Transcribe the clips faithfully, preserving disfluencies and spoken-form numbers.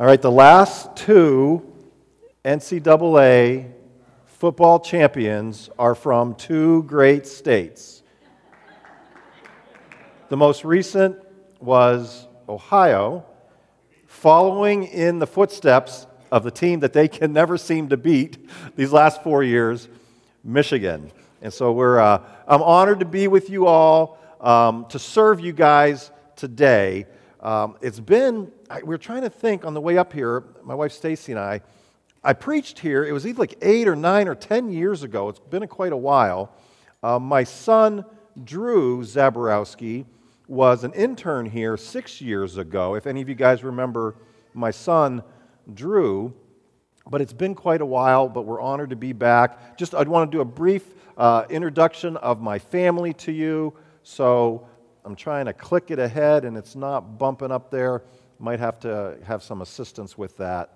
All right, the last two N C double A football champions are from two great states. The most recent was Ohio, following in the footsteps of the team that they can never seem to beat these last four years, Michigan. And so we're, uh, I'm honored to be with you all, um, to serve you guys today. Um, it's been, I, we were trying to think on the way up here, my wife Stacy and I, I preached here, it was either like eight or nine or ten years ago. It's been a, quite a while. Uh, my son, Drew Zaborowski, was an intern here six years ago. If any of you guys remember my son, Drew, but it's been quite a while, but we're honored to be back. Just, I'd want to do a brief uh, introduction of my family to you. So I'm trying to click it ahead, and it's not bumping up there. Might have to have some assistance with that.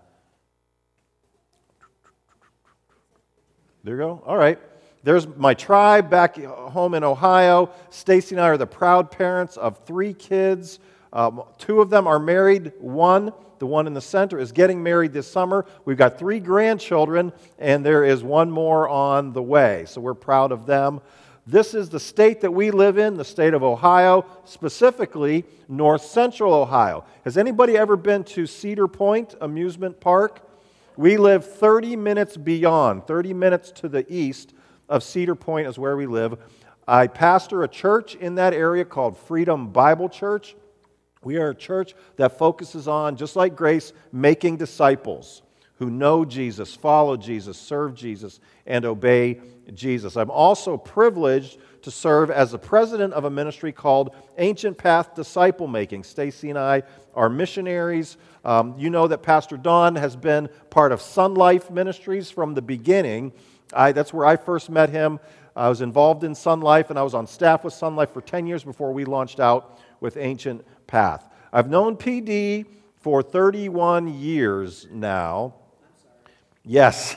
There you go. All right. There's my tribe back home in Ohio. Stacy and I are the proud parents of three kids. Um, two of them are married. One, the one in the center, is getting married this summer. We've got three grandchildren, and there is one more on the way. So we're proud of them. This is the state that we live in, the state of Ohio, specifically north central Ohio. Has anybody ever been to Cedar Point Amusement Park? We live thirty minutes beyond, thirty minutes to the east of Cedar Point is where we live. I pastor a church in that area called Freedom Bible Church. We are a church that focuses on, just like Grace, making disciples who know Jesus, follow Jesus, serve Jesus, and obey Jesus. I'm also privileged to serve as the president of a ministry called Ancient Path Disciple Making. Stacy and I are missionaries. Um, you know that Pastor Don has been part of Sun Life Ministries from the beginning. I, that's where I first met him. I was involved in Sun Life, and I was on staff with Sun Life for ten years before we launched out with Ancient Path. I've known P D for thirty-one years now. Yes.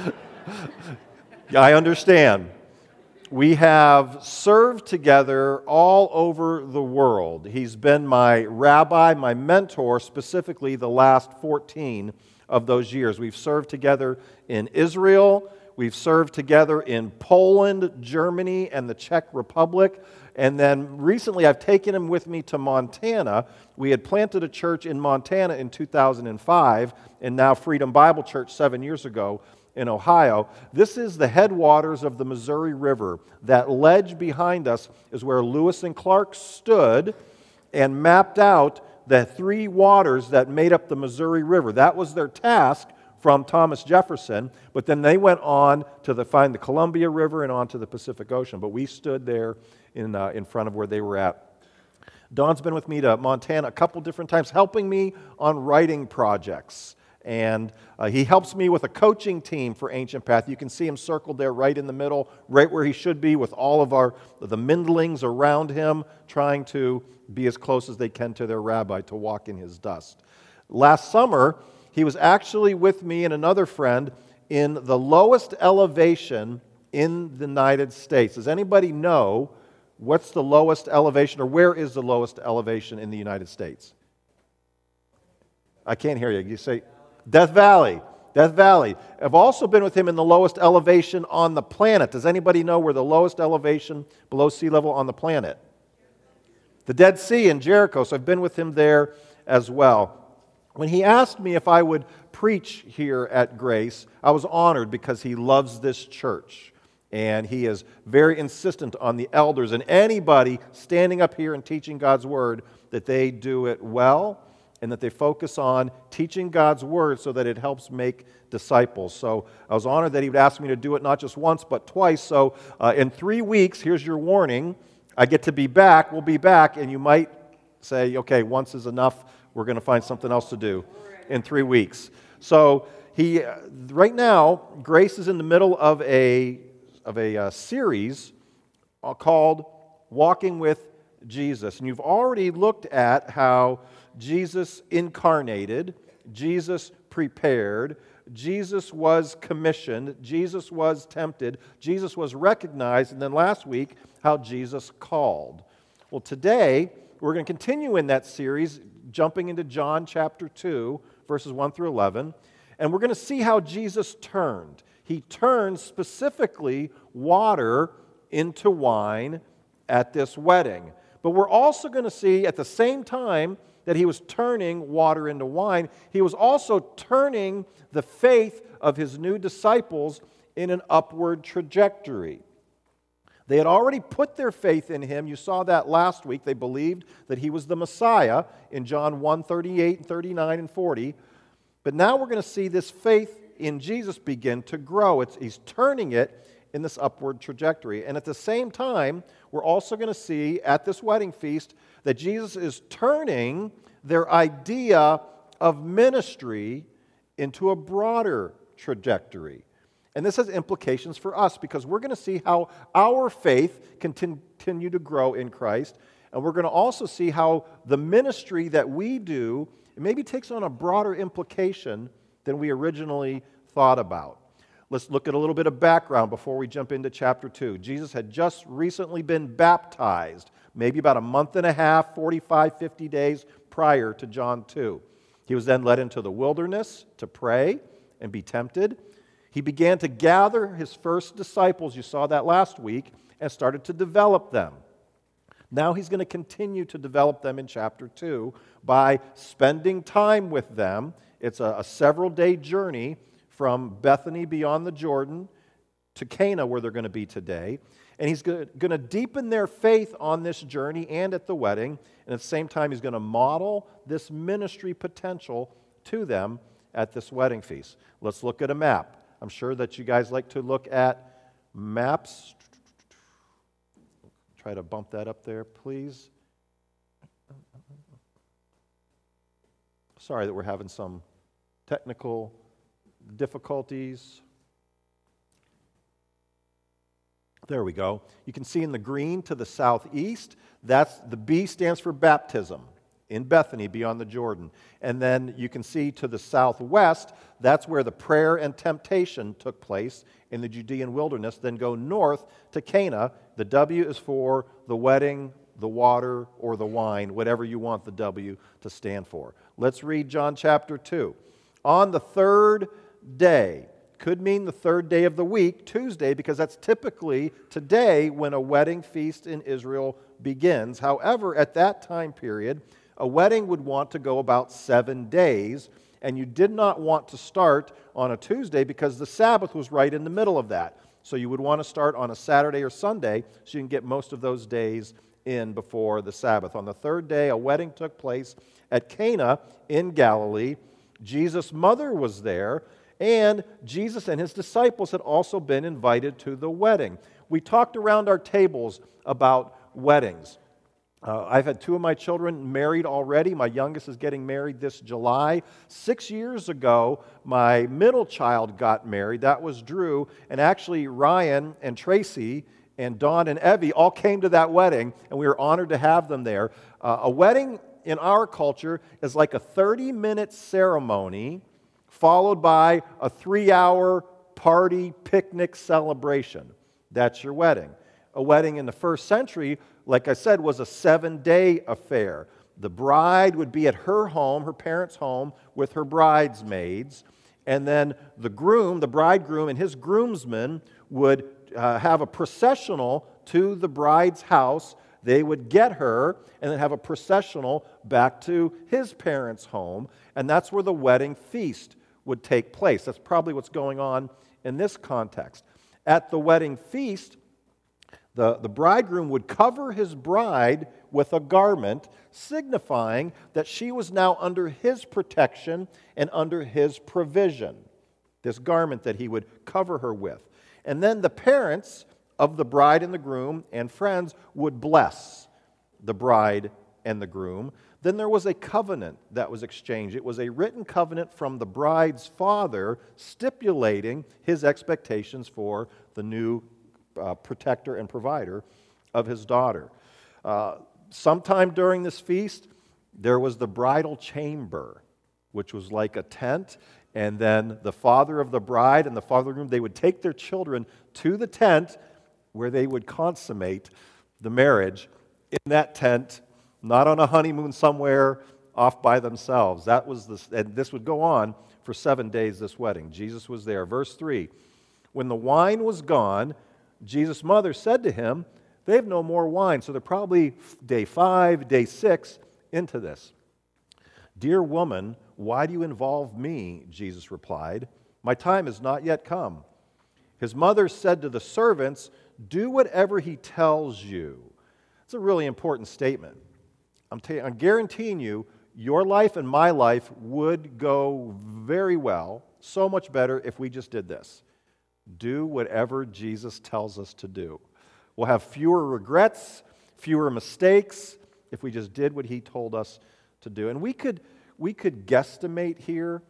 I understand. We have served together all over the world. He's been my rabbi, my mentor, specifically the last fourteen of those years. We've served together in Israel. We've served together in Poland, Germany, and the Czech Republic. And then recently I've taken him with me to Montana. We had planted a church in Montana in two thousand five, and now Freedom Bible Church seven years ago in Ohio. This is the headwaters of the Missouri River. That ledge behind us is where Lewis and Clark stood and mapped out the three waters that made up the Missouri River. That was their task from Thomas Jefferson, but then they went on to the, find the Columbia River and on to the Pacific Ocean. But we stood there in, uh, in front of where they were at. Don's been with me to Montana a couple different times, helping me on writing projects. And uh, he helps me with a coaching team for Ancient Path. You can see him circled there right in the middle, right where he should be, with all of our the Mindlings around him, trying to be as close as they can to their rabbi, to walk in his dust. Last summer, he was actually with me and another friend in the lowest elevation in the United States. Does anybody know what's the lowest elevation, or where is the lowest elevation in the United States? I can't hear you. You say Death Valley. Death Valley. I've also been with him in the lowest elevation on the planet. Does anybody know where the lowest elevation below sea level on the planet? The Dead Sea in Jericho. So I've been with him there as well. When he asked me if I would preach here at Grace, I was honored because he loves this church. And he is very insistent on the elders and anybody standing up here and teaching God's Word that they do it well and that they focus on teaching God's Word so that it helps make disciples. So I was honored that he would ask me to do it not just once but twice. So uh, in three weeks, here's your warning, I get to be back, we'll be back, and you might say, okay, once is enough, we're going to find something else to do in three weeks. So he, right now, Grace is in the middle of a of a uh, series called Walking with Jesus. And you've already looked at how Jesus incarnated, Jesus prepared, Jesus was commissioned, Jesus was tempted, Jesus was recognized, and then last week, how Jesus called. Well, today, we're going to continue in that series, jumping into John chapter two, verses one through eleven. And we're going to see how Jesus turned. He turned specifically water into wine at this wedding. But we're also going to see at the same time that he was turning water into wine, he was also turning the faith of his new disciples in an upward trajectory. They had already put their faith in him. You saw that last week. They believed that he was the Messiah in John one, thirty-eight, and thirty-nine, and forty. But now we're going to see this faith in Jesus begin to grow. It's, he's turning it in this upward trajectory. And at the same time, we're also going to see at this wedding feast that Jesus is turning their idea of ministry into a broader trajectory. And this has implications for us because we're going to see how our faith can continue to grow in Christ. And we're going to also see how the ministry that we do maybe takes on a broader implication than we originally thought about. Let's look at a little bit of background before we jump into chapter two. Jesus had just recently been baptized, maybe about a month and a half, forty-five, fifty days prior to John two. He was then led into the wilderness to pray and be tempted. He began to gather his first disciples, you saw that last week, and started to develop them. Now he's going to continue to develop them in chapter two by spending time with them. It's a, a several-day journey from Bethany beyond the Jordan to Cana, where they're going to be today. And he's going to deepen their faith on this journey and at the wedding. And at the same time, he's going to model this ministry potential to them at this wedding feast. Let's look at a map. I'm sure that you guys like to look at maps. Try to bump that up there, please. Sorry that we're having some technical difficulties. There we go. You can see in the green to the southeast, that's the B stands for baptism in Bethany beyond the Jordan. And then you can see to the southwest, that's where the prayer and temptation took place in the Judean wilderness. Then go north to Cana. The W is for the wedding, the water, or the wine, whatever you want the W to stand for. Let's read John chapter two. On the third day, could mean the third day of the week, Tuesday, because that's typically today when a wedding feast in Israel begins. However, at that time period, a wedding would want to go about seven days, and you did not want to start on a Tuesday because the Sabbath was right in the middle of that. So you would want to start on a Saturday or Sunday so you can get most of those days in before the Sabbath. On the third day, a wedding took place at Cana in Galilee. Jesus' mother was there, and Jesus and his disciples had also been invited to the wedding. We talked around our tables about weddings. Uh, I've had two of my children married already. My youngest is getting married this July. Six years ago, my middle child got married. That was Drew. And actually, Ryan and Tracy and Dawn and Evie all came to that wedding, and we were honored to have them there. Uh, a wedding in our culture is like a thirty-minute ceremony followed by a three-hour party, picnic, celebration. That's your wedding. A wedding in the first century, like I said, was a seven-day affair. The bride would be at her home, her parents' home, with her bridesmaids, and then the groom, the bridegroom, and his groomsmen would uh, have a processional to the bride's house. They would get her and then have a processional back to his parents' home, and that's where the wedding feast would take place. That's probably what's going on in this context. At the wedding feast, the, the bridegroom would cover his bride with a garment, signifying that she was now under his protection and under his provision, this garment that he would cover her with. And then the parents of the bride and the groom and friends would bless the bride and the groom. Then there was a covenant that was exchanged. It was a written covenant from the bride's father stipulating his expectations for the new uh, protector and provider of his daughter. Uh, sometime during this feast, there was the bridal chamber, which was like a tent, and then the father of the bride and the father of the groom, they would take their children to the tent where they would consummate the marriage in that tent, not on a honeymoon somewhere off by themselves. That was the, and this would go on for seven days, this wedding. Jesus was there. Verse three, when the wine was gone, Jesus' mother said to him, they have no more wine. So they're probably day five, day six into this. Dear woman, why do you involve me? Jesus replied, my time has not yet come. His mother said to the servants, do whatever he tells you. It's a really important statement. I'm, ta- I'm guaranteeing you, your life and my life would go very well, so much better if we just did this. Do whatever Jesus tells us to do. We'll have fewer regrets, fewer mistakes, if we just did what he told us to do. And we could, we could guesstimate here,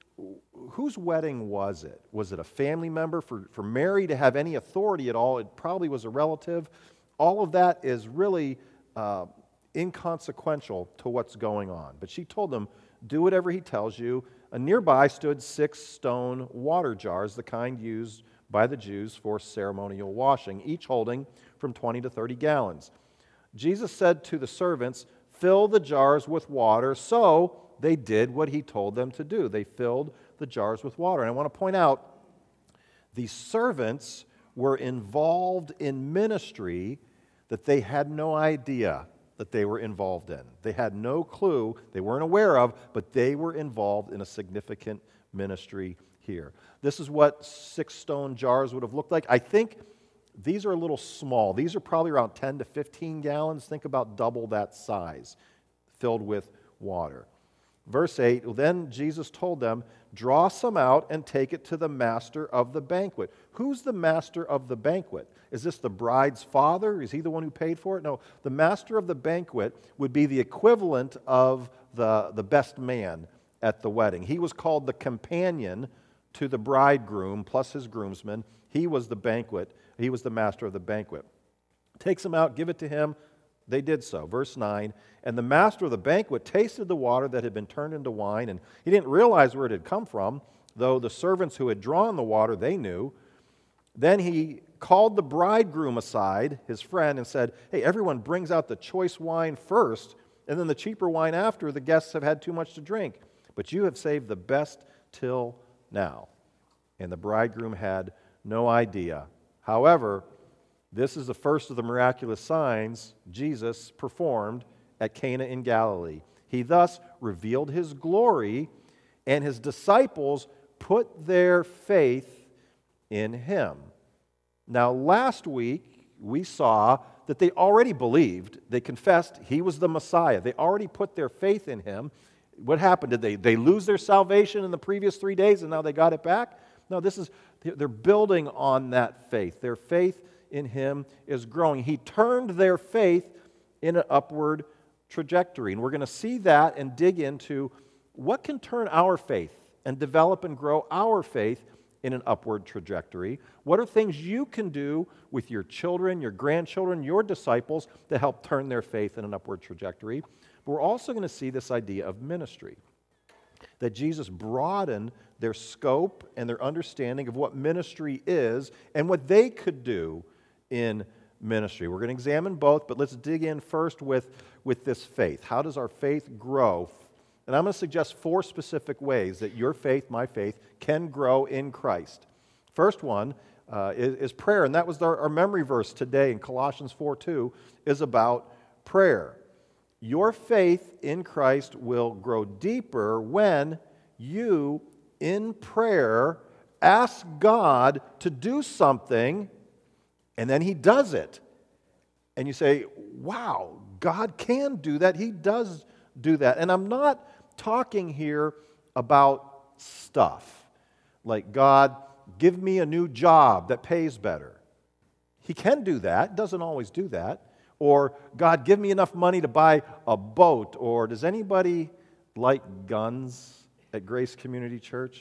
whose wedding was it? Was it a family member? For, for Mary to have any authority at all, it probably was a relative. All of that is really uh, inconsequential to what's going on. But she told them, do whatever he tells you. And nearby stood six stone water jars, the kind used by the Jews for ceremonial washing, each holding from twenty to thirty gallons. Jesus said to the servants, fill the jars with water. So they did what he told them to do. They filled the jars with water. And I want to point out, these servants were involved in ministry that they had no idea that they were involved in. They had no clue, they weren't aware of, but they were involved in a significant ministry here. This is what six stone jars would have looked like. I think these are a little small. These are probably around ten to fifteen gallons. Think about double that size, filled with water. Verse eight, then Jesus told them, draw some out and take it to the master of the banquet. Who's the master of the banquet? Is this the bride's father? Is he the one who paid for it? No, the master of the banquet would be the equivalent of the, the best man at the wedding. He was called the companion to the bridegroom plus his groomsmen. He was the banquet. He was the master of the banquet. Takes them out, give it to him. They did so. Verse nine, and the master of the banquet tasted the water that had been turned into wine, and he didn't realize where it had come from, though the servants who had drawn the water, they knew. Then he called the bridegroom aside, his friend, and said, hey, everyone brings out the choice wine first, and then the cheaper wine after. The guests have had too much to drink, but you have saved the best till now. And the bridegroom had no idea. However, this is the first of the miraculous signs Jesus performed at Cana in Galilee. He thus revealed his glory, and his disciples put their faith in him. Now, last week, we saw that they already believed. They confessed he was the Messiah. They already put their faith in him. What happened? Did they, they lose their salvation in the previous three days and now they got it back? No, this is, they're building on that faith. Their faith in him is growing. He turned their faith in an upward trajectory. And we're going to see that and dig into what can turn our faith and develop and grow our faith in an upward trajectory. What are things you can do with your children, your grandchildren, your disciples to help turn their faith in an upward trajectory? But we're also going to see this idea of ministry, that Jesus broadened their scope and their understanding of what ministry is and what they could do in ministry. We're going to examine both, but let's dig in first with, with this faith. How does our faith grow? And I'm going to suggest four specific ways that your faith, my faith, can grow in Christ. First one uh, is, is prayer, and that was our, our memory verse today in Colossians four two, is about prayer. Your faith in Christ will grow deeper when you, in prayer, ask God to do something, and then he does it. And you say, wow, God can do that. He does do that. And I'm not talking here about stuff. Like, God, give me a new job that pays better. He can do that. Doesn't always do that. Or, God, give me enough money to buy a boat. Or, does anybody like guns at Grace Community Church?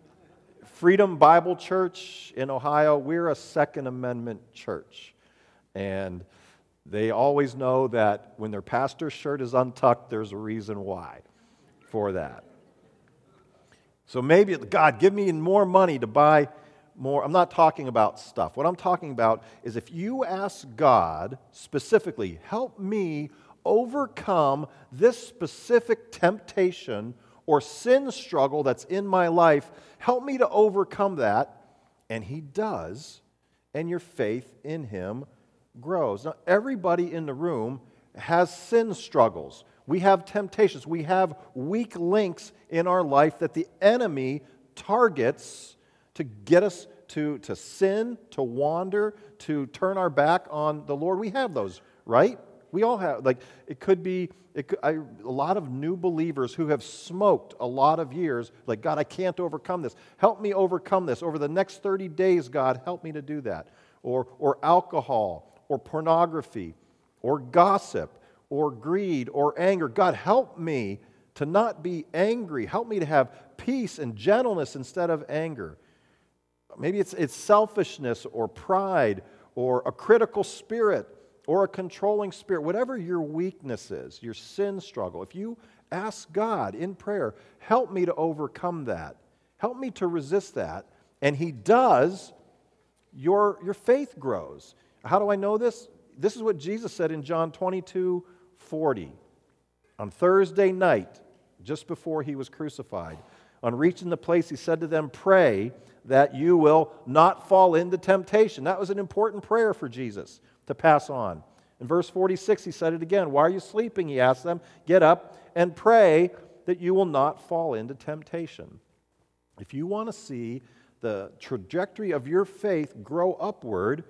Freedom Bible Church in Ohio, we're a Second Amendment church. And they always know that when their pastor's shirt is untucked, there's a reason why for that. So maybe, God, give me more money to buy more. I'm not talking about stuff. What I'm talking about is if you ask God specifically, help me overcome this specific temptation or sin struggle that's in my life. Help me to overcome that. And he does, and your faith in him grows. Now, everybody in the room has sin struggles. We have temptations. We have weak links in our life that the enemy targets to get us to, to sin, to wander, to turn our back on the Lord. We have those, right? We all have. Like, it could be it could, I, a lot of new believers who have smoked a lot of years, like, God, I can't overcome this. Help me overcome this. Over the next thirty days, God, help me to do that. Or, or alcohol, or pornography, or gossip, or greed, or anger. God, help me to not be angry. Help me to have peace and gentleness instead of anger. Maybe it's, it's selfishness or pride or a critical spirit or a controlling spirit. Whatever your weakness is, your sin struggle, if you ask God in prayer, help me to overcome that. Help me to resist that. And he does, your, your faith grows. How do I know this? This is what Jesus said in John twenty-two forty. On Thursday night, just before he was crucified, on reaching the place, he said to them, pray that you will not fall into temptation. That was an important prayer for Jesus to pass on. In verse forty-six, he said it again. Why are you sleeping? He asked them. Get up and pray that you will not fall into temptation. If you want to see the trajectory of your faith grow upward,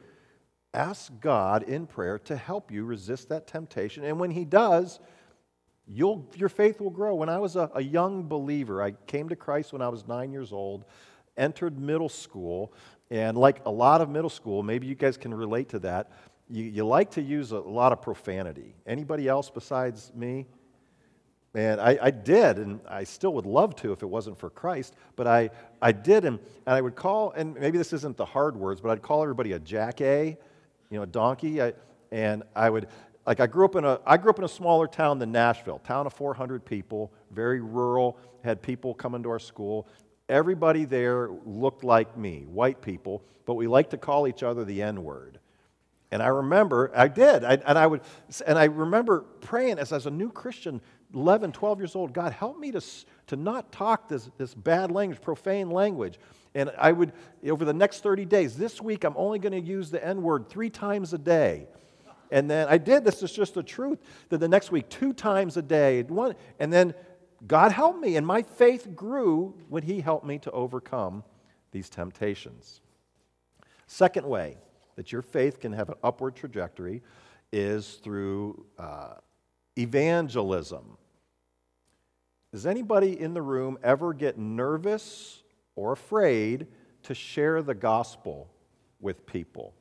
ask God in prayer to help you resist that temptation. And when he does, you'll, your faith will grow. When I was a, a young believer, I came to Christ when I was nine years old, entered middle school, and like a lot of middle school, maybe you guys can relate to that, you, you like to use a lot of profanity. Anybody else besides me? And I, I did, and I still would love to if it wasn't for Christ, but I, I did, and, and I would call, and maybe this isn't the hard words, but I'd call everybody a jackass, you know, a donkey, I, and I would, like I grew up in a, I grew up in a smaller town than Nashville, town of four hundred people, very rural, had people come into our school. Everybody there looked like me, white people, but we liked to call each other the N-word. And I remember, I did, I, and I would, and I remember praying as, as a new Christian, eleven, twelve years old, God, help me to, to not talk this, this bad language, profane language. And I would, over the next thirty days, this week I'm only going to use the N-word three times a day. And then I did, this is just the truth, that the next week, two times a day, one, and then God helped me, and my faith grew when he helped me to overcome these temptations. Second way that your faith can have an upward trajectory is through uh, evangelism. Does anybody in the room ever get nervous or afraid to share the gospel with people?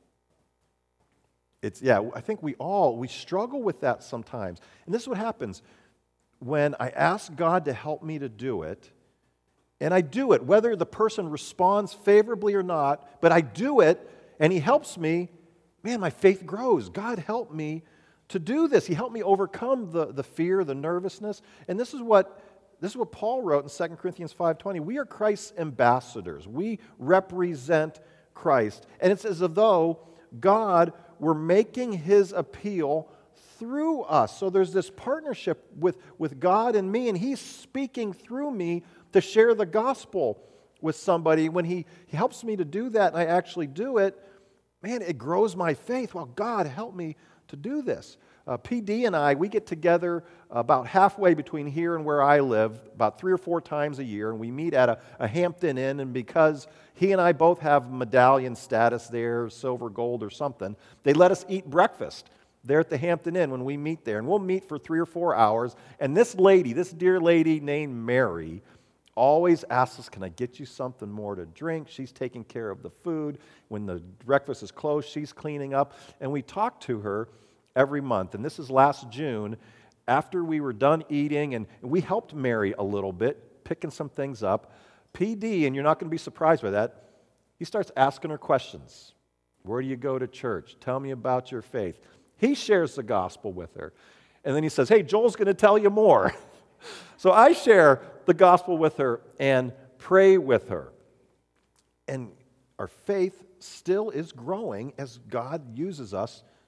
It's, yeah, I think we all, we struggle with that sometimes. And this is what happens. When I ask God to help me to do it, and I do it, whether the person responds favorably or not, but I do it, and he helps me, man, my faith grows. God helped me to do this. He helped me overcome the, the fear, the nervousness. And this is what this is what Paul wrote in Second Corinthians five twenty. We are Christ's ambassadors. We represent Christ. And it's as though God were making his appeal through us. So there's this partnership with, with God and me, and he's speaking through me to share the gospel with somebody. When he, he helps me to do that and I actually do it, man, it grows my faith. Well, God, help me to do this. Uh, P D and I, we get together about halfway between here and where I live, about three or four times a year, and we meet at a, a Hampton Inn, and because he and I both have medallion status there, silver, gold, or something, they let us eat breakfast there at the Hampton Inn when we meet there, and we'll meet for three or four hours, and this lady, this dear lady named Mary, always asks us, can I get you something more to drink? She's taking care of the food. When the breakfast is closed, she's cleaning up, and we talk to her every month. And this is last June, after we were done eating, and we helped Mary a little bit, picking some things up. P D, and you're not going to be surprised by that, he starts asking her questions. Where do you go to church? Tell me about your faith. He shares the gospel with her. And then he says, hey, Joel's going to tell you more. So I share the gospel with her and pray with her. And our faith still is growing as God uses us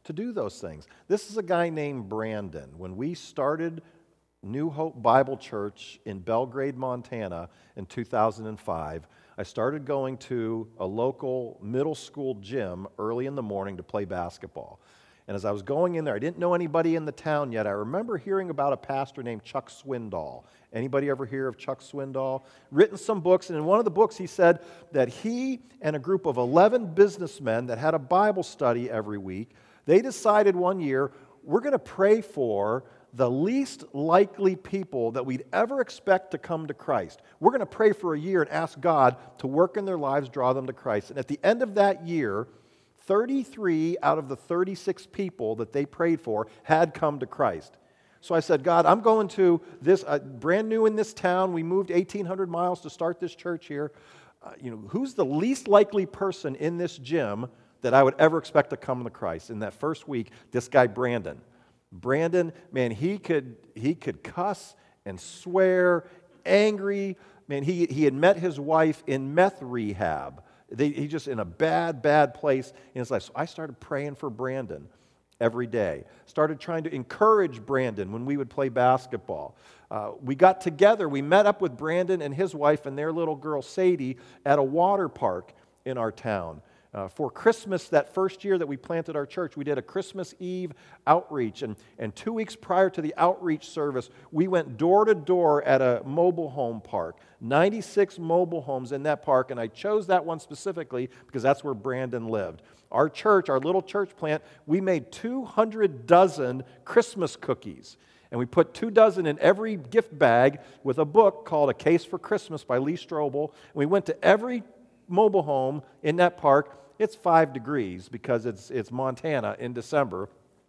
to do those things. This is a guy named Brandon. When we started New Hope Bible Church in Belgrade, Montana in two thousand five, I started going to a local middle school gym early in the morning to play basketball. And as I was going in there, I didn't know anybody in the town yet. I remember hearing about a pastor named Chuck Swindoll. Anybody ever hear of Chuck Swindoll? Written some books, and in one of the books he said that he and a group of eleven businessmen that had a Bible study every week, they decided one year, we're going to pray for the least likely people that we'd ever expect to come to Christ. We're going to pray for a year and ask God to work in their lives, draw them to Christ. And at the end of that year, thirty-three out of the thirty-six people that they prayed for had come to Christ. So I said, God, I'm going to this, uh, brand new in this town. We moved eighteen hundred miles to start this church here. Uh, you know, who's the least likely person in this gym that I would ever expect to come to Christ? In that first week, this guy, Brandon. Brandon, man, he could he could cuss and swear, angry. Man, he, he had met his wife in meth rehab. They, he just in a bad, bad place in his life. So I started praying for Brandon every day. Started trying to encourage Brandon when we would play basketball. Uh, we got together. We met up with Brandon and his wife and their little girl, Sadie, at a water park in our town. Uh, for Christmas, that first year that we planted our church, we did a Christmas Eve outreach. And, and two weeks prior to the outreach service, we went door to door at a mobile home park. ninety-six mobile homes in that park, and I chose that one specifically because that's where Brandon lived. Our church, our little church plant, we made two hundred dozen Christmas cookies. And we put two dozen in every gift bag with a book called A Case for Christmas by Lee Strobel. And we went to every mobile home in that park. It's five degrees because it's it's Montana in December.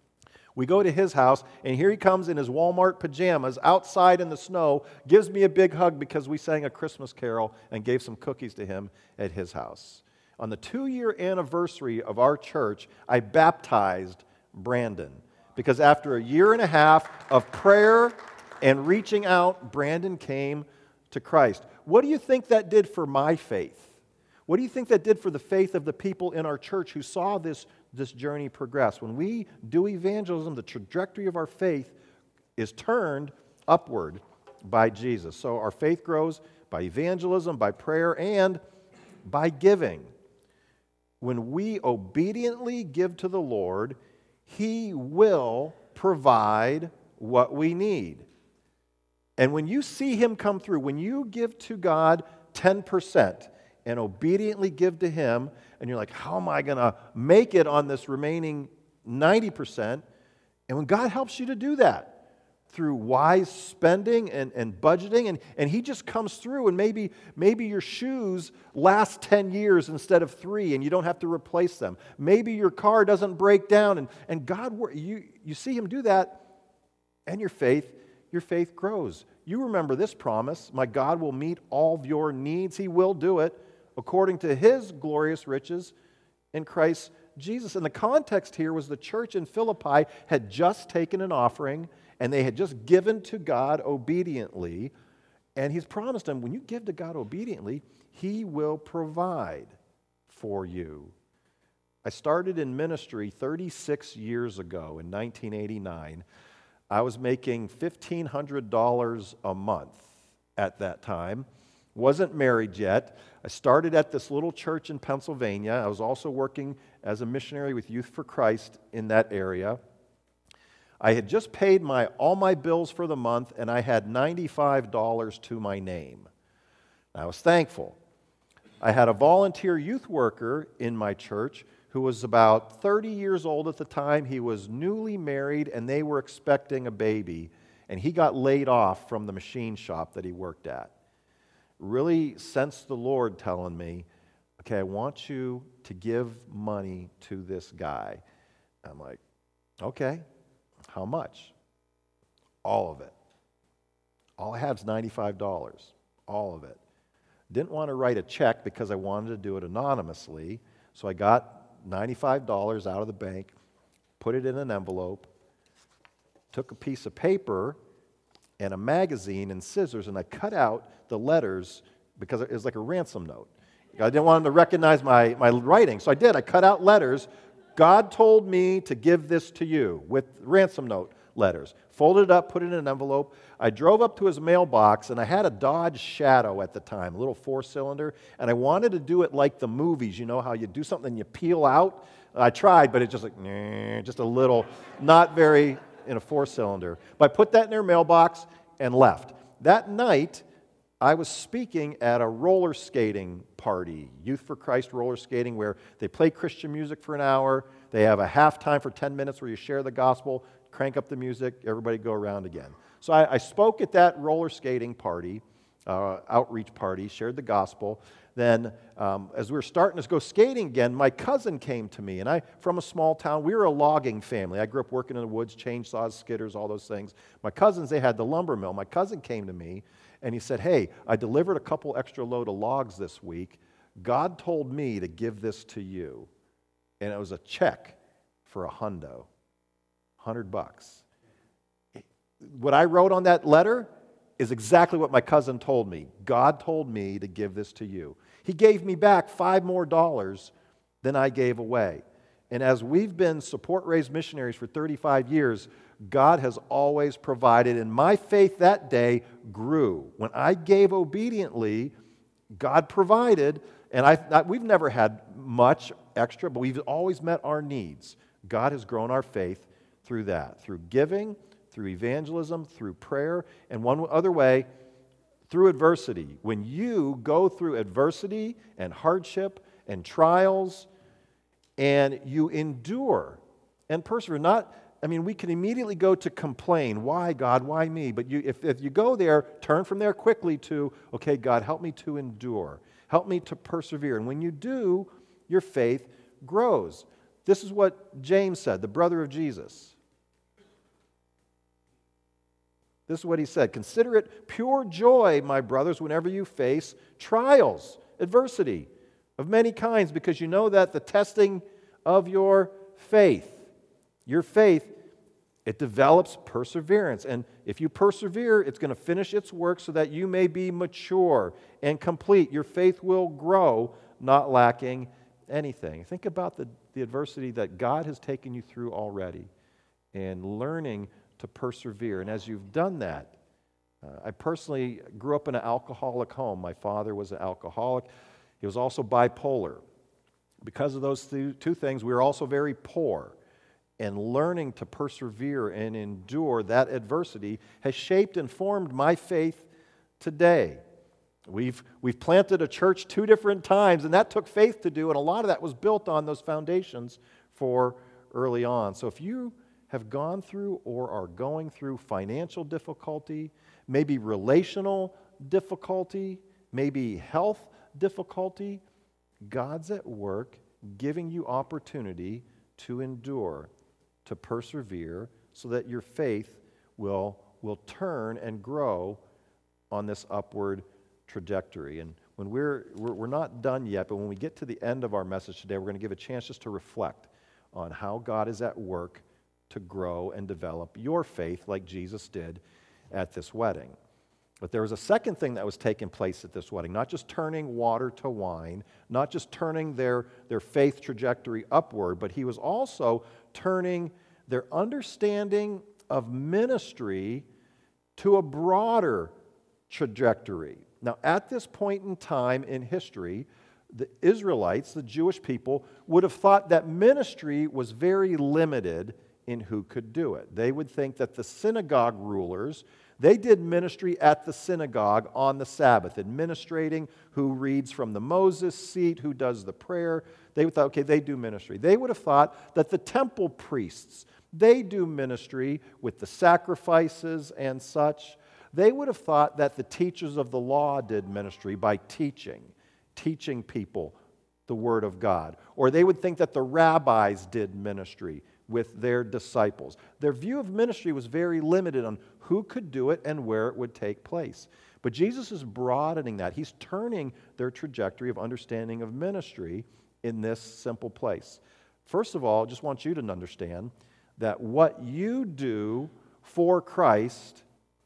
We go to his house, and here he comes in his Walmart pajamas outside in the snow, gives me a big hug because we sang a Christmas carol and gave some cookies to him at his house. On the two-year anniversary of our church, I baptized Brandon because after a year and a half of prayer and reaching out, Brandon came to Christ. What do you think that did for my faith? What do you think that did for the faith of the people in our church who saw this, this journey progress? When we do evangelism, the trajectory of our faith is turned upward by Jesus. So our faith grows by evangelism, by prayer, and by giving. When we obediently give to the Lord, He will provide what we need. And when you see Him come through, when you give to God ten percent, and obediently give to Him, and you're like, how am I going to make it on this remaining ninety percent? And when God helps you to do that through wise spending and, and budgeting, and, and He just comes through, and maybe, maybe your shoes last ten years instead of three, and you don't have to replace them. Maybe your car doesn't break down, and, and God, you, you see Him do that, and your faith, your faith grows. You remember this promise, my God will meet all of your needs. He will do it according to His glorious riches in Christ Jesus. And the context here was the church in Philippi had just taken an offering, and they had just given to God obediently. And He's promised them, when you give to God obediently, He will provide for you. I started in ministry thirty-six years ago in nineteen eighty-nine. I was making fifteen hundred dollars a month at that time. Wasn't married yet. I started at this little church in Pennsylvania. I was also working as a missionary with Youth for Christ in that area. I had just paid my all my bills for the month, and I had ninety-five dollars to my name. I was thankful. I had a volunteer youth worker in my church who was about thirty years old at the time. He was newly married, and they were expecting a baby, and he got laid off from the machine shop that he worked at. Really sensed the Lord telling me, okay, I want you to give money to this guy. I'm like, okay, how much? All of it. All I have is ninety-five dollars, all of it. Didn't want to write a check because I wanted to do it anonymously, so I got ninety-five dollars out of the bank, put it in an envelope, took a piece of paper and a magazine and scissors, and I cut out the letters because it was like a ransom note. I didn't want them to recognize my, my writing, so I did. I cut out letters God told me to give this to you with ransom note letters. Folded it up, put it in an envelope. I drove up to his mailbox, and I had a Dodge Shadow at the time, a little four-cylinder, and I wanted to do it like the movies. You know how you do something and you peel out? I tried, but it's just like, nah, just a little, not very in a four-cylinder. But I put that in their mailbox and left. That night, I was speaking at a roller skating party, Youth for Christ roller skating, where they play Christian music for an hour. They have a halftime for ten minutes where you share the gospel, crank up the music, everybody go around again. So I, I spoke at that roller skating party, uh, outreach party, shared the gospel. Then um, as we were starting to go skating again, my cousin came to me, and I, from a small town, we were a logging family. I grew up working in the woods, chainsaws, skidders, all those things. My cousins, they had the lumber mill. My cousin came to me, and he said, hey, I delivered a couple extra load of logs this week. God told me to give this to you. And it was a check for a hundo, hundred bucks. What I wrote on that letter is exactly what my cousin told me. God told me to give this to you. He gave me back five more dollars than I gave away. And as we've been Support Raised missionaries for thirty-five years, God has always provided, and my faith that day grew. When I gave obediently, God provided, and I, I, we've never had much extra, but we've always met our needs. God has grown our faith through that, through giving, through evangelism, through prayer, and one other way, through adversity. When you go through adversity and hardship and trials, and you endure and persevere, not, I mean, we can immediately go to complain, why God, why me? But you, if, if you go there, turn from there quickly to, okay, God, help me to endure. Help me to persevere. And when you do, your faith grows. This is what James said, the brother of Jesus. This is what he said. Consider it pure joy, my brothers, whenever you face trials, adversity of many kinds, because you know that the testing of your faith, your faith, it develops perseverance. And if you persevere, it's going to finish its work so that you may be mature and complete. Your faith will grow, not lacking anything. Think about the, the adversity that God has taken you through already and learning to persevere. And as you've done that, uh, I personally grew up in an alcoholic home. My father was an alcoholic. He was also bipolar. Because of those th- two things, we were also very poor. And learning to persevere and endure that adversity has shaped and formed my faith today. We've, we've planted a church two different times, and that took faith to do, and a lot of that was built on those foundations for early on. So if you have gone through or are going through financial difficulty, maybe relational difficulty, maybe health difficulty, God's at work giving you opportunity to endure, to persevere, so that your faith will, will turn and grow on this upward trajectory. And when we're, we're, we're not done yet, but when we get to the end of our message today, we're going to give a chance just to reflect on how God is at work to grow and develop your faith like Jesus did at this wedding. But there was a second thing that was taking place at this wedding, not just turning water to wine, not just turning their, their faith trajectory upward, but he was also turning their understanding of ministry to a broader trajectory. Now, at this point in time in history, the Israelites, the Jewish people, would have thought that ministry was very limited in who could do it. They would think that the synagogue rulers, they did ministry at the synagogue on the Sabbath, administrating, who reads from the Moses seat, who does the prayer. They would thought, okay, they do ministry. They would have thought that the temple priests, they do ministry with the sacrifices and such. They would have thought that the teachers of the law did ministry by teaching, teaching people the Word of God. Or they would think that the rabbis did ministry with their disciples. Their view of ministry was very limited on who could do it and where it would take place. But Jesus is broadening that. He's turning their trajectory of understanding of ministry in this simple place. First of all, I just want you to understand that what you do for Christ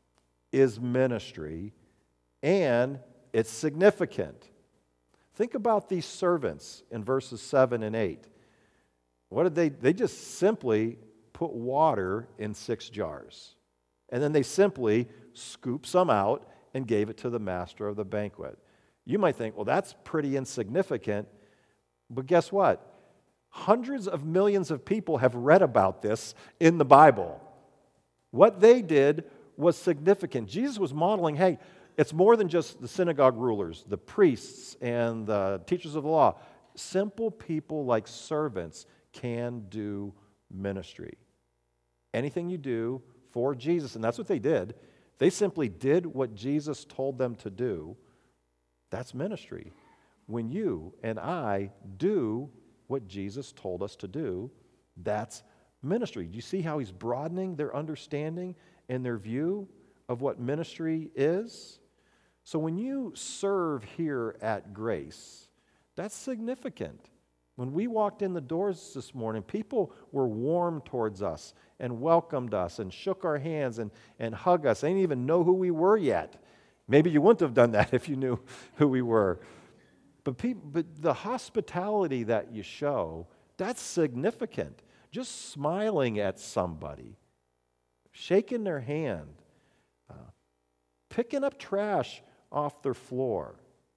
is ministry, and it's significant. Think about these servants in verses seven and eight. What did they? They just simply put water in six jars. And then they simply scooped some out and gave it to the master of the banquet. You might think, well, that's pretty insignificant. But guess what? Hundreds of millions of people have read about this in the Bible. What they did was significant. Jesus was modeling, hey, it's more than just the synagogue rulers, the priests, and the teachers of the law. Simple people like servants can do ministry. Anything you do for Jesus, and that's what they did. They simply did what Jesus told them to do. That's ministry. When you and I do what Jesus told us to do, that's ministry. Do you see how he's broadening their understanding and their view of what ministry is? So when you serve here at Grace, that's significant. When we walked in the doors this morning, people were warm towards us and welcomed us and shook our hands and, and hugged us. They didn't even know who we were yet. Maybe you wouldn't have done that if you knew who we were. But, people, but the hospitality that you show, that's significant. Just smiling at somebody, shaking their hand, uh, picking up trash off their floor.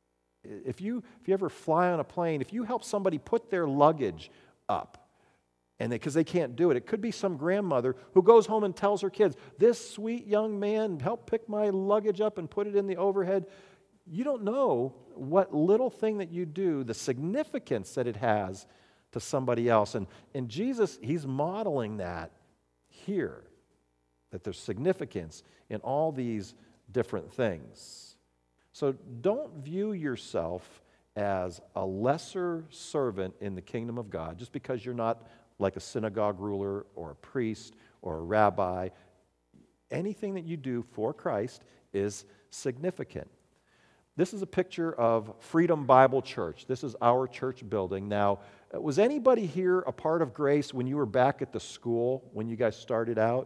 If you, if you ever fly on a plane, if you help somebody put their luggage up, and because they, they can't do it, it could be some grandmother who goes home and tells her kids, this sweet young man helped pick my luggage up and put it in the overhead. You don't know what little thing that you do, the significance that it has to somebody else. And, and Jesus, he's modeling that here, that there's significance in all these different things. So don't view yourself as a lesser servant in the kingdom of God just because you're not like a synagogue ruler or a priest or a rabbi. Anything that you do for Christ is significant. This is a picture of Freedom Bible Church. This is our church building. Now, was anybody here a part of Grace when you were back at the school, when you guys started out?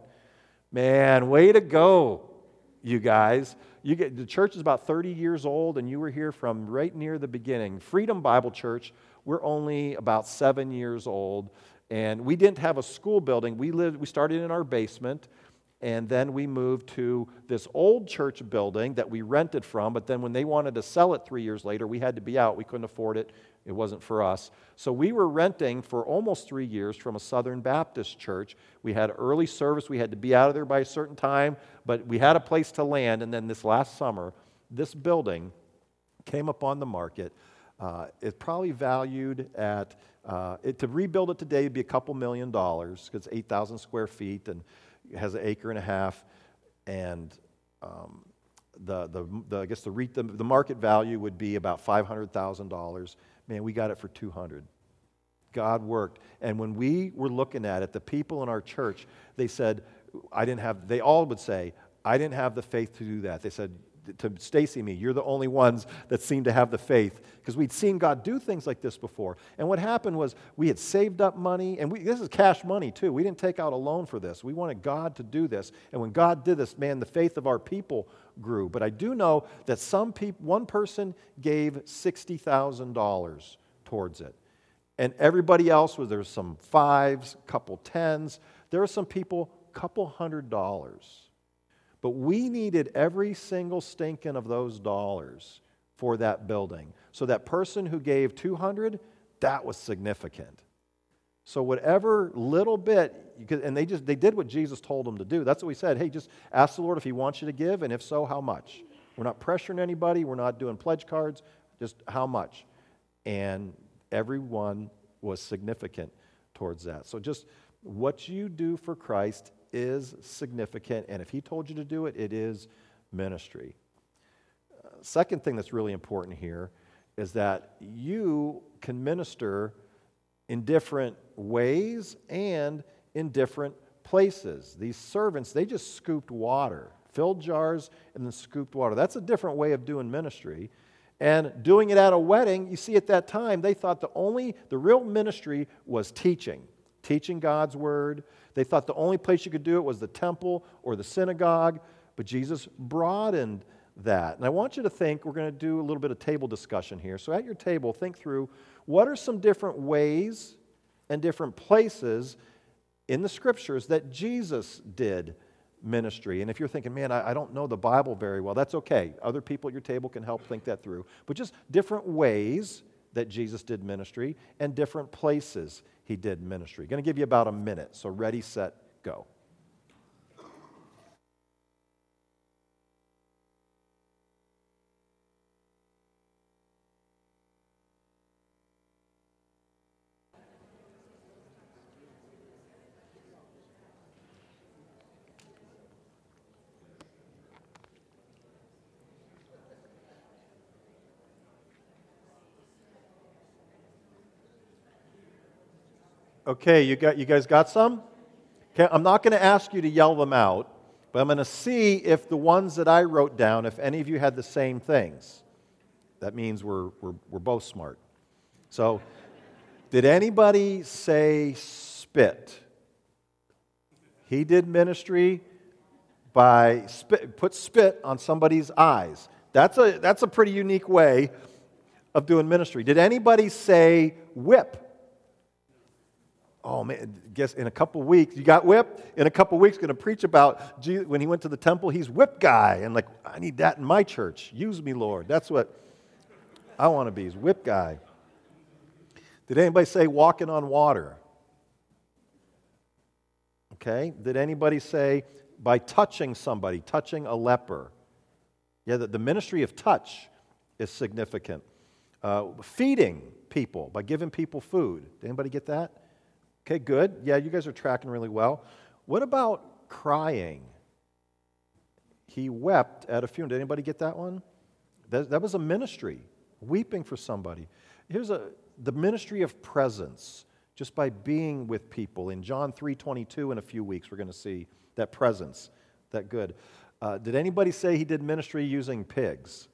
Man, way to go, you guys. You get, the church is about thirty years old, and you were here from right near the beginning. Freedom Bible Church, we're only about seven years old, and we didn't have a school building. We lived. We started in our basement, and then we moved to this old church building that we rented from, but then when they wanted to sell it three years later, we had to be out. We couldn't afford it. It wasn't for us. So we were renting for almost three years from a Southern Baptist church. We had early service. We had to be out of there by a certain time, but we had a place to land. And then this last summer, this building came up on the market. Uh, it's probably valued at, uh, it, to rebuild it today would be a couple million dollars because it's eight thousand square feet and it has an acre and a half. And um, the, the, the, I guess the, re, the, the market value would be about five hundred thousand dollars. Man, we got it for two hundred. God worked. And when we were looking at it, the people in our church, they said, I didn't have, they all would say, I didn't have the faith to do that. They said to Stacy and me, you're the only ones that seem to have the faith, because we'd seen God do things like this before. And what happened was we had saved up money, and we, this is cash money too. We didn't take out a loan for this. We wanted God to do this. And when God did this, man, the faith of our people grew. But I do know that some people, one person gave sixty thousand dollars towards it. And everybody else, was there was some fives, couple tens. There were some people, couple hundred dollars. But we needed every single stinking of those dollars for that building. So that person who gave two hundred, that was significant. So whatever little bit, you could, and they just they did what Jesus told them to do. That's what we said. Hey, just ask the Lord if He wants you to give, and if so, how much? We're not pressuring anybody. We're not doing pledge cards. Just how much? And everyone was significant towards that. So just what you do for Christ is significant, and if He told you to do it, it is ministry. Uh, second thing that's really important here is that you can minister in different ways and in different places. These servants, they just scooped water, filled jars, and then scooped water. That's a different way of doing ministry. And doing it at a wedding, you see, at that time, they thought the only, the real ministry was teaching. Teaching God's word. They thought the only place you could do it was the temple or the synagogue, but Jesus broadened that. And I want you to think, we're going to do a little bit of table discussion here. So at your table, think through, what are some different ways and different places in the Scriptures that Jesus did ministry. And if you're thinking, man, I, I don't know the Bible very well, that's okay. Other people at your table can help think that through. But just different ways that Jesus did ministry and different places he did ministry. Going to give you about a minute. So ready, set, go. Okay, you got you guys got some? Okay, I'm not going to ask you to yell them out, but I'm going to see if the ones that I wrote down, if any of you had the same things. That means we're we're, we're both smart. So, did anybody say spit? He did ministry by spit, put spit on somebody's eyes. That's a that's a pretty unique way of doing ministry. Did anybody say whip? Oh man, guess in a couple weeks, you got whipped? In a couple weeks, going to preach about Jesus, when he went to the temple, he's whip guy. And like, I need that in my church. Use me, Lord. That's what I want to be, is whip guy. Did anybody say walking on water? Okay. Did anybody say by touching somebody, touching a leper? Yeah, the, the ministry of touch is significant. Uh, feeding people, by giving people food. Did anybody get that? Okay, good. Yeah, you guys are tracking really well. What about crying? He wept at a funeral. Did anybody get that one? That, that was a ministry, weeping for somebody. Here's a the ministry of presence, just by being with people. In John three twenty-two, in a few weeks, we're going to see that presence, that good. Uh, did anybody say he did ministry using pigs?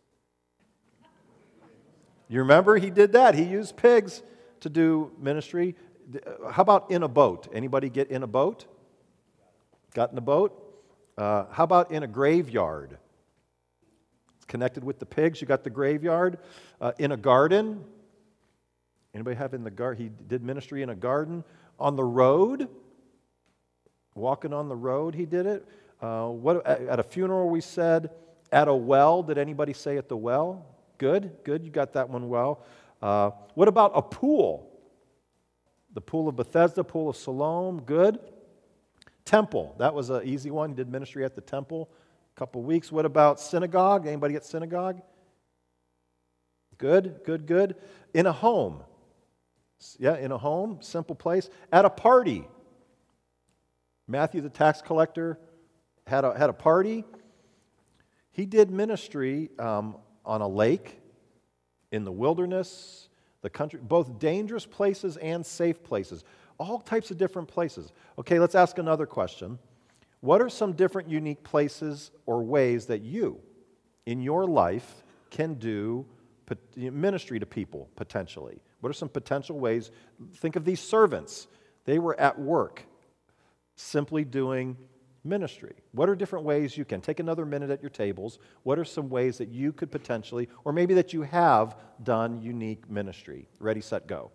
You remember he did that. He used pigs to do ministry. How about in a boat? Anybody get in a boat? Got in a boat? Uh, how about in a graveyard? It's connected with the pigs. You got the graveyard. Uh, in a garden? Anybody have in the garden? He did ministry in a garden. On the road? Walking on the road, he did it. Uh, what at a funeral we said. At a well, did anybody say at the well? Good, good. You got that one well. Uh, what about a pool? The pool of Bethesda, pool of Siloam, good. Temple, that was an easy one. He did ministry at the temple a couple weeks. What about synagogue? Anybody get synagogue? Good, good, good. In a home. Yeah, in a home, simple place. At a party. Matthew the tax collector had a, had a party. He did ministry um, on a lake, in the wilderness, the country, both dangerous places and safe places. All types of different places. Okay, let's ask another question. What are some different unique places or ways that you, in your life, can do ministry to people, potentially? What are some potential ways? Think of these servants. They were at work, simply doing ministry. What are different ways you can? Take another minute at your tables. What are some ways that you could potentially, or maybe that you have done unique ministry? Ready, set, go.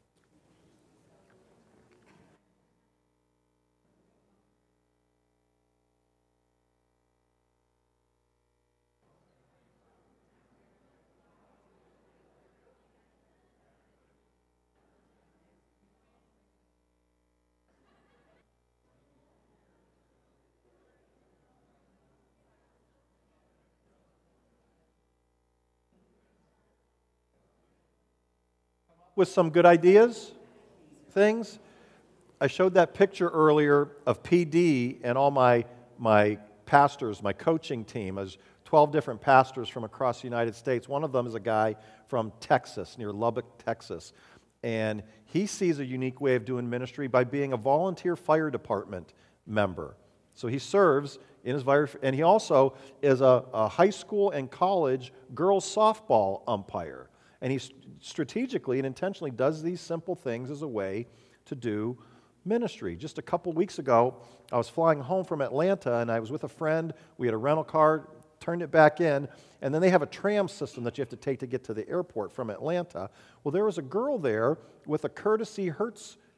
With some good ideas, things. I showed that picture earlier of P D and all my, my pastors, my coaching team. There's twelve different pastors from across the United States. One of them is a guy from Texas, near Lubbock, Texas. And he sees a unique way of doing ministry by being a volunteer fire department member. So he serves in his fire, and he also is a, a high school and college girls softball umpire. And he strategically and intentionally does these simple things as a way to do ministry. Just a couple weeks ago, I was flying home from Atlanta, and I was with a friend. We had a rental car, turned it back in, and then they have a tram system that you have to take to get to the airport from Atlanta. Well, there was a girl there with a courtesy Hertz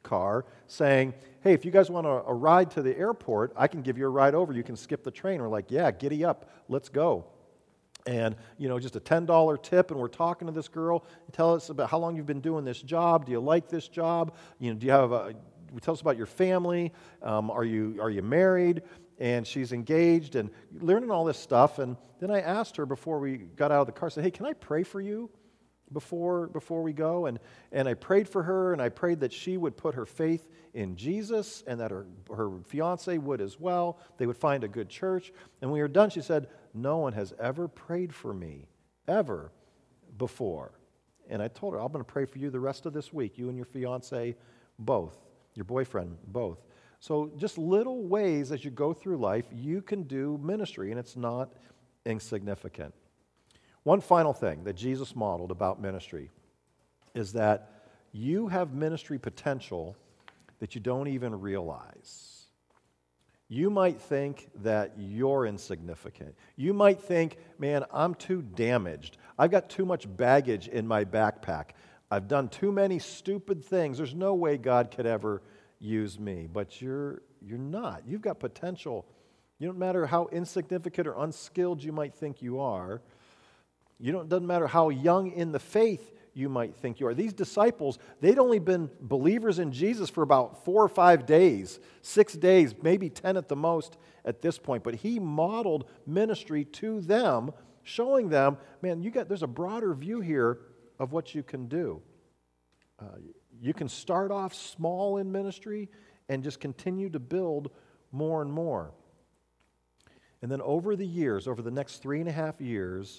car saying, hey, if you guys want a, a ride to the airport, I can give you a ride over. You can skip the train. We're like, yeah, giddy up. Let's go. And, you know, just a ten dollar tip, and we're talking to this girl. Tell us about how long you've been doing this job. Do you like this job? You know, do you have a, tell us about your family. Um, are you are you married? And she's engaged and learning all this stuff. And then I asked her before we got out of the car, I said, hey, can I pray for you before before we go? And and I prayed for her, and I prayed that she would put her faith in Jesus and that her, her fiance would as well. They would find a good church. And when we were done, she said, no one has ever prayed for me, ever, before. And I told her, I'm going to pray for you the rest of this week, you and your fiance both, your boyfriend both. So just little ways as you go through life, you can do ministry, and it's not insignificant. One final thing that Jesus modeled about ministry is that you have ministry potential that you don't even realize. You might think that you're insignificant. You might think, man, I'm too damaged. I've got too much baggage in my backpack. I've done too many stupid things. There's no way God could ever use me. But you're you're not. You've got potential. You don't matter how insignificant or unskilled you might think you are. You don't, doesn't matter how young in the faith you might think you are. These disciples, they'd only been believers in Jesus for about four or five days, six days, maybe ten at the most at this point. But he modeled ministry to them, showing them, man, you got there's a broader view here of what you can do. Uh, you can start off small in ministry and just continue to build more and more. And then over the years, over the next three and a half years,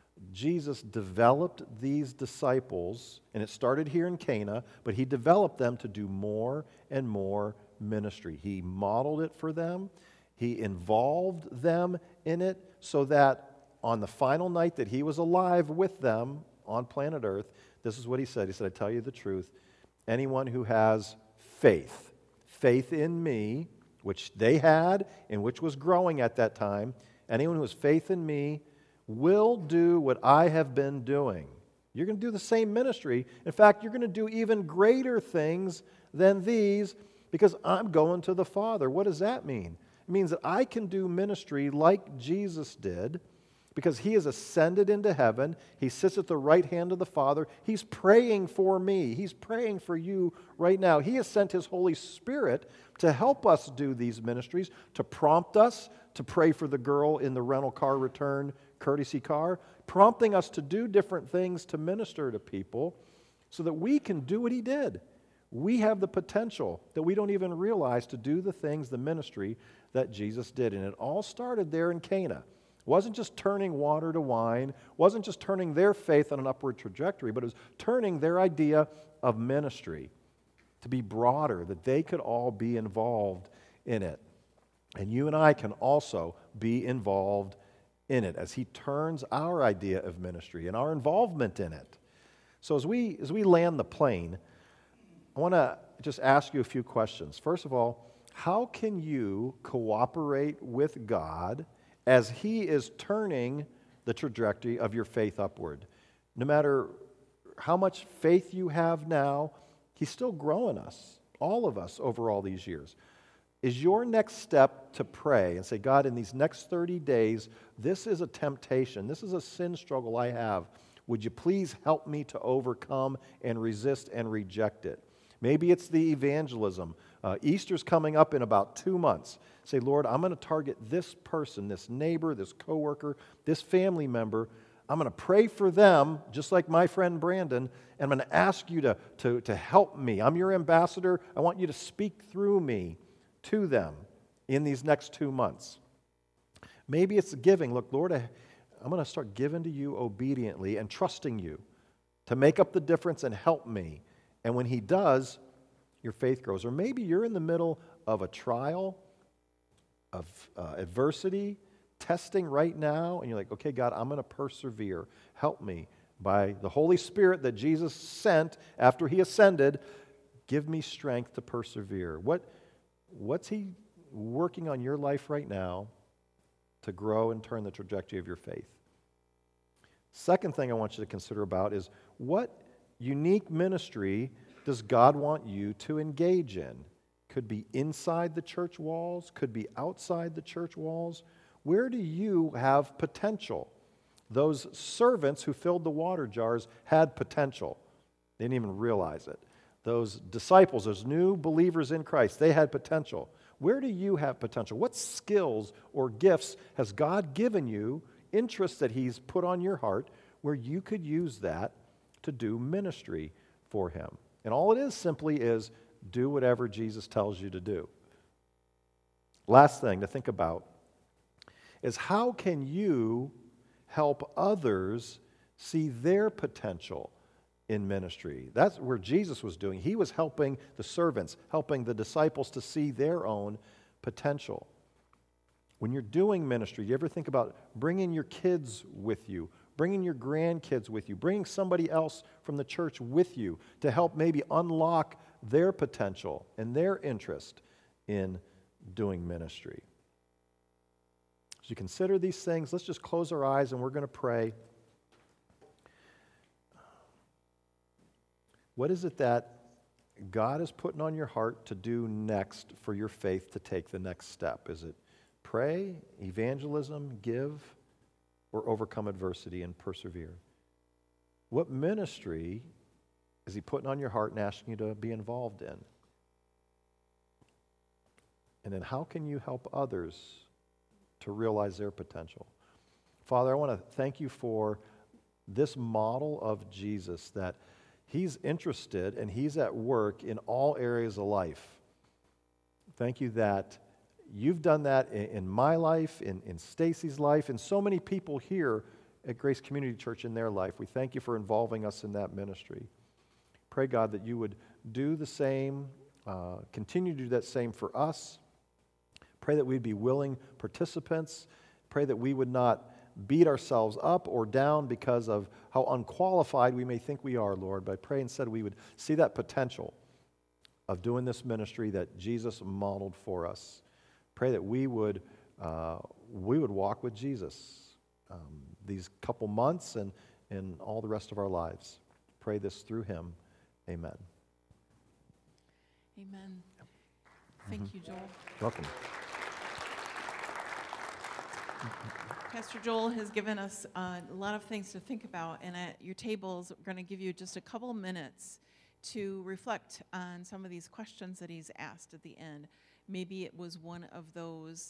Jesus developed these disciples, and it started here in Cana, but he developed them to do more and more ministry. He modeled it for them. He involved them in it so that on the final night that he was alive with them on planet Earth, this is what he said. He said, I tell you the truth, anyone who has faith, faith in me, which they had and which was growing at that time, anyone who has faith in me will do what I have been doing. You're going to do the same ministry. In fact, you're going to do even greater things than these because I'm going to the Father. What does that mean? It means that I can do ministry like Jesus did because he has ascended into heaven. He sits at the right hand of the Father. He's praying for me. He's praying for you right now. He has sent his Holy Spirit to help us do these ministries, to prompt us to pray for the girl in the rental car return courtesy car, prompting us to do different things to minister to people so that we can do what he did. We have the potential that we don't even realize to do the things, the ministry that Jesus did. And it all started there in Cana. It wasn't just turning water to wine, wasn't just turning their faith on an upward trajectory, but it was turning their idea of ministry to be broader, that they could all be involved in it. And you and I can also be involved in it as he turns our idea of ministry and our involvement in it. So as we as we land the plane, I want to just ask you a few questions. First of all, how can you cooperate with God as he is turning the trajectory of your faith upward? No matter how much faith you have now, he's still growing us, all of us, over all these years. Is your next step to pray and say, God, in these next thirty days, this is a temptation. This is a sin struggle I have. Would you please help me to overcome and resist and reject it? Maybe it's the evangelism. Uh, Easter's coming up in about two months. Say, Lord, I'm going to target this person, this neighbor, this coworker, this family member. I'm going to pray for them, just like my friend Brandon, and I'm going to ask you to, to, to help me. I'm your ambassador. I want you to speak through me to them in these next two months. Maybe it's giving. Look, Lord, I, I'm going to start giving to you obediently and trusting you to make up the difference and help me. And when he does, your faith grows. Or maybe you're in the middle of a trial, of uh, adversity, testing right now, and you're like, okay, God, I'm going to persevere. Help me by the Holy Spirit that Jesus sent after he ascended. Give me strength to persevere. What What's he working on your life right now to grow and turn the trajectory of your faith? Second thing I want you to consider about is what unique ministry does God want you to engage in? Could be inside the church walls, could be outside the church walls. Where do you have potential? Those servants who filled the water jars had potential. They didn't even realize it. Those disciples, those new believers in Christ, they had potential. Where do you have potential? What skills or gifts has God given you, interests that He's put on your heart, where you could use that to do ministry for Him? And all it is simply is do whatever Jesus tells you to do. Last thing to think about is how can you help others see their potential in ministry? That's where Jesus was doing. He was helping the servants, helping the disciples to see their own potential. When you're doing ministry, you ever think about bringing your kids with you, bringing your grandkids with you, bringing somebody else from the church with you to help maybe unlock their potential and their interest in doing ministry? As you consider these things, let's just close our eyes and we're going to pray. What is it that God is putting on your heart to do next for your faith to take the next step? Is it pray, evangelism, give, or overcome adversity and persevere? What ministry is He putting on your heart and asking you to be involved in? And then how can you help others to realize their potential? Father, I want to thank You for this model of Jesus, that He's interested and He's at work in all areas of life. Thank You that You've done that in, in my life, in, in Stacy's life, and so many people here at Grace Community Church in their life. We thank You for involving us in that ministry. Pray, God, that You would do the same, uh, continue to do that same for us. Pray that we'd be willing participants. Pray that we would not beat ourselves up or down because of how unqualified we may think we are, Lord. But I pray instead we would see that potential of doing this ministry that Jesus modeled for us. Pray that we would uh, we would walk with Jesus um, these couple months and, and all the rest of our lives. Pray this through Him. Amen. Amen. Thank Mm-hmm. you, Joel. Welcome. Pastor Joel has given us uh, a lot of things to think about, and at your tables, we're going to give you just a couple minutes to reflect on some of these questions that he's asked at the end. Maybe it was one of those